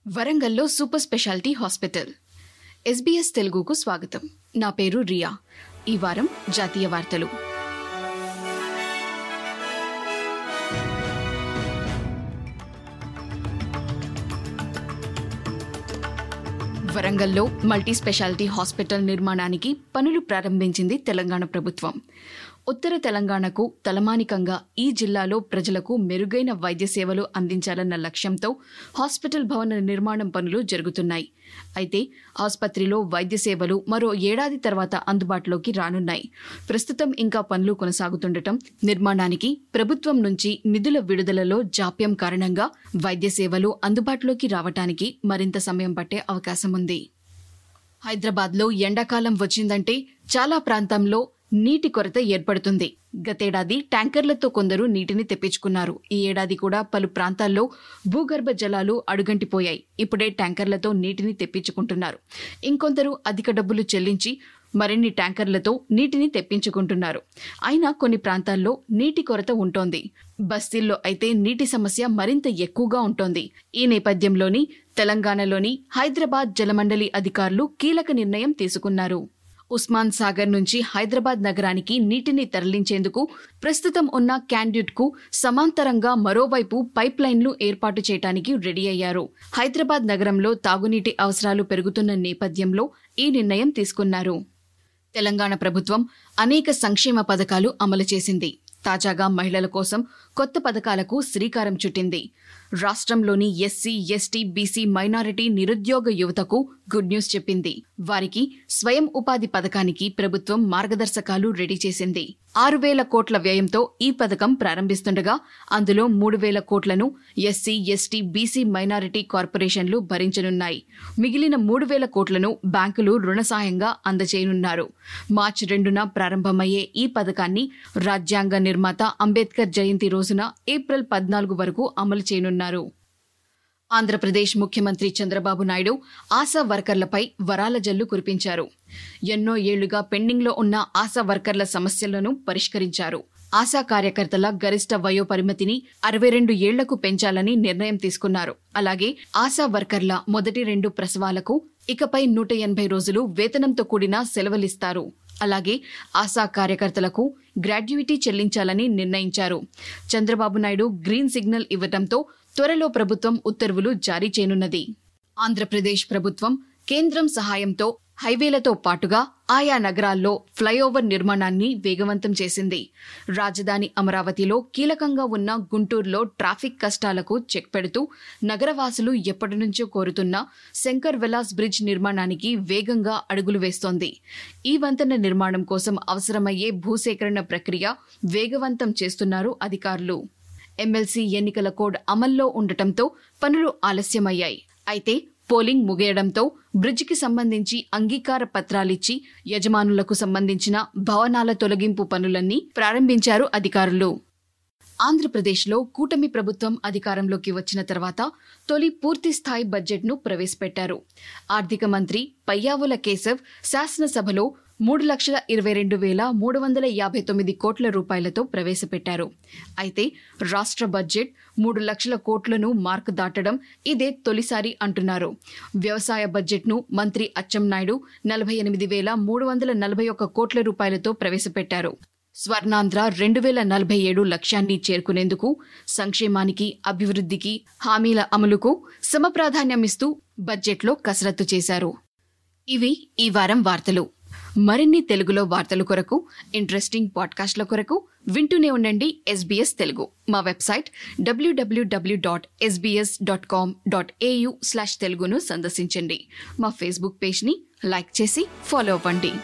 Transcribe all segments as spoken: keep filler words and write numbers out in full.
వరంగల్లో super speciality hospital. SBS తెలుగుకు స్వాగతం. నా పేరు రియా. ఈ వారం జాతీయ వార్తలు. వరంగల్లో మల్టీ స్పెషాలిటీ హాస్పిటల్ నిర్మాణానికి పనులు ప్రారంభించింది తెలంగాణ ప్రభుత్వం. ఉత్తర తెలంగాణకు తలమానికంగా ఈ జిల్లాలో ప్రజలకు మెరుగైన వైద్య సేవలు అందించాలన్న లక్ష్యంతో హాస్పిటల్ భవన నిర్మాణం పనులు జరుగుతున్నాయి. అయితే ఆసుపత్రిలో వైద్య సేవలు మరో ఏడాది తర్వాత అందుబాటులోకి రానున్నాయి. ప్రస్తుతం ఇంకా పనులు కొనసాగుతుండటం, నిర్మాణానికి ప్రభుత్వం నుంచి నిధుల విడుదలలో జాప్యం కారణంగా వైద్య సేవలు అందుబాటులోకి రావటానికి మరింత సమయం పట్టే అవకాశం ఉంది. హైదరాబాద్లో ఎండాకాలం వచ్చిందంటే చాలా ప్రాంతంలో నీటి కొరత ఏర్పడుతుంది. గతేడాది ట్యాంకర్లతో కొందరు నీటిని తెప్పించుకున్నారు. ఈ ఏడాది కూడా పలు ప్రాంతాల్లో భూగర్భ జలాలు అడుగంటిపోయాయి. ఇప్పుడే ట్యాంకర్లతో నీటిని తెప్పించుకుంటున్నారు. ఇంకొందరు అధిక డబ్బులు చెల్లించి మరిన్ని ట్యాంకర్లతో నీటిని తెప్పించుకుంటున్నారు. అయినా కొన్ని ప్రాంతాల్లో నీటి కొరత ఉంటోంది. బస్తీల్లో అయితే నీటి సమస్య మరింత ఎక్కువగా ఉంటోంది. ఈ నేపథ్యంలోని తెలంగాణలోని హైదరాబాద్ జలమండలి అధికారులు కీలక నిర్ణయం తీసుకున్నారు. ఉస్మాన్ సాగర్ నుంచి హైదరాబాద్ నగరానికి నీటిని తరలించేందుకు ప్రస్తుతం ఉన్న క్యాండ్యూట్కు సమాంతరంగా మరోవైపు పైప్ లైన్లు ఏర్పాటు చేయడానికి రెడీ అయ్యారు. హైదరాబాద్ నగరంలో తాగునీటి అవసరాలు పెరుగుతున్న నేపథ్యంలో ఈ నిర్ణయం తీసుకున్నారు. తెలంగాణ ప్రభుత్వం అనేక సంక్షేమ పథకాలు అమలు చేసింది. తాజాగా మహిళల కోసం కొత్త పథకాలకు శ్రీకారం చుట్టింది. రాష్ట్రంలోని ఎస్సీ, ఎస్టీ, బీసీ, మైనారిటీ నిరుద్యోగ యువతకు గుడ్ న్యూస్ చెప్పింది. వారికి స్వయం ఉపాధి పథకానికి ప్రభుత్వం మార్గదర్శకాలు రెడీ చేసింది. ఆరు వేల కోట్ల వ్యయంతో ఈ పథకం ప్రారంభిస్తుండగా అందులో మూడు వేల కోట్లను ఎస్సీ, ఎస్టీ, బీసీ, మైనారిటీ కార్పొరేషన్లు భరించనున్నాయి. మిగిలిన మూడు వేల కోట్లను బ్యాంకులు రుణ సాయంగా అందజేయనున్నారు. మార్చి రెండున ప్రారంభమయ్యే ఈ పథకాన్ని రాజ్యాంగ నిర్మాత అంబేద్కర్ జయంతి రోజున ఏప్రిల్ పద్నాలుగు వరకు అమలు చేయనున్నారు. ఆంధ్రప్రదేశ్ ముఖ్యమంత్రి చంద్రబాబు నాయుడు ఆశా వర్కర్లపై వరాల జల్లు కురిపించారు. ఎన్నో ఏళ్లుగా పెండింగ్లో ఉన్న ఆశా వర్కర్ల సమస్యలను పరిష్కరించారు. ఆశా కార్యకర్తల గరిష్ట వయో పరిమితిని అరవై రెండు ఏళ్లకు పెంచాలని నిర్ణయం తీసుకున్నారు. అలాగే ఆశా వర్కర్ల మొదటి రెండు ప్రసవాలకు ఇకపై నూట ఎనభై రోజులు వేతనంతో కూడిన సెలవులిస్తారు. అలాగే ఆశా కార్యకర్తలకు గ్రాడ్యుయిటీ చెల్లించాలని నిర్ణయించారు. చంద్రబాబు నాయుడు గ్రీన్ సిగ్నల్ ఇవ్వడంతో త్వరలో ప్రభుత్వం ఉత్తర్వులు జారీ చేయనున్నది. ఆంధ్రప్రదేశ్ ప్రభుత్వం కేంద్రం సహాయంతో హైవేలతో పాటుగా ఆయా నగరాల్లో ఫ్లైఓవర్ నిర్మాణాన్ని వేగవంతం చేసింది. రాజధాని అమరావతిలో కీలకంగా ఉన్న గుంటూరులో ట్రాఫిక్ కష్టాలకు చెక్ పెడుతూ నగరవాసులు ఎప్పటి నుంచో కోరుతున్న శంకర్ వెలాస్ బ్రిడ్జ్ నిర్మాణానికి వేగంగా అడుగులు వేస్తోంది. ఈ వంతెన నిర్మాణం కోసం అవసరమయ్యే భూసేకరణ ప్రక్రియ వేగవంతం చేస్తున్నారు అధికారులు. ఎమ్మెల్సీ ఎన్నికల కోడ్ అమల్లో ఉండటంతో పనులు ఆలస్యమయ్యాయి. అయితే పోలింగ్ ముగియడంతో బ్రిడ్జికి సంబంధించి అంగీకార పత్రాలిచ్చి యజమానులకు సంబంధించిన భవనాల తొలగింపు పనులన్నీ ప్రారంభించారు అధికారులు. ఆంధ్రప్రదేశ్లో కూటమి ప్రభుత్వం అధికారంలోకి వచ్చిన తర్వాత తొలి పూర్తిస్థాయి బడ్జెట్ను ప్రవేశపెట్టారు. ఆర్థిక మంత్రి పయ్యావుల కేశవ్ శాసనసభలో మూడు లక్షల ఇరవై రెండు వేల మూడు వందల యాభై తొమ్మిది కోట్ల రూపాయలతో ప్రవేశపెట్టారు. అయితే రాష్ట్ర బడ్జెట్ మూడు లక్షల కోట్లను మార్కు దాటడం ఇదే తొలిసారి అంటున్నారు. వ్యవసాయ బడ్జెట్ను మంత్రి అచ్చెన్నాయుడు నలభై ఎనిమిది వేల మూడు వందల నలభై ఒక్క కోట్ల రూపాయలతో ప్రవేశపెట్టారు. స్వర్ణాంధ్ర రెండు వేల నలభై ఏడు లక్ష్యాన్ని చేరుకునేందుకు సంక్షేమానికి, అభివృద్ధికి, హామీల అమలుకు సమప్రాధాన్యమిస్తూ బడ్జెట్లో కసరత్తు చేశారు. ఇవి ఈ వారం వార్తలు. మరిన్ని తెలుగులో వార్తల కొరకు, ఇంట్రెస్టింగ్ పాడ్కాస్ట్ల కొరకు వింటూనే ఉండండి ఎస్బీఎస్ తెలుగు. మా website W W W dot SBS dot com dot AU slash తెలుగును సందర్శించండి. మా ఫేస్బుక్ పేజ్ని లైక్ చేసి ఫాలో అవ్వండి.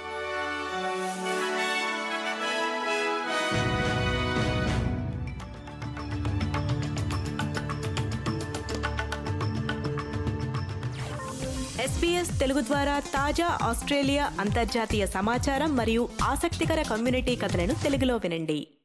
ఎస్బీఎస్ తెలుగు ద్వారా తాజా ఆస్ట్రేలియా అంతర్జాతీయ సమాచారం మరియు ఆసక్తికర కమ్యూనిటీ కథలను తెలుగులో వినండి.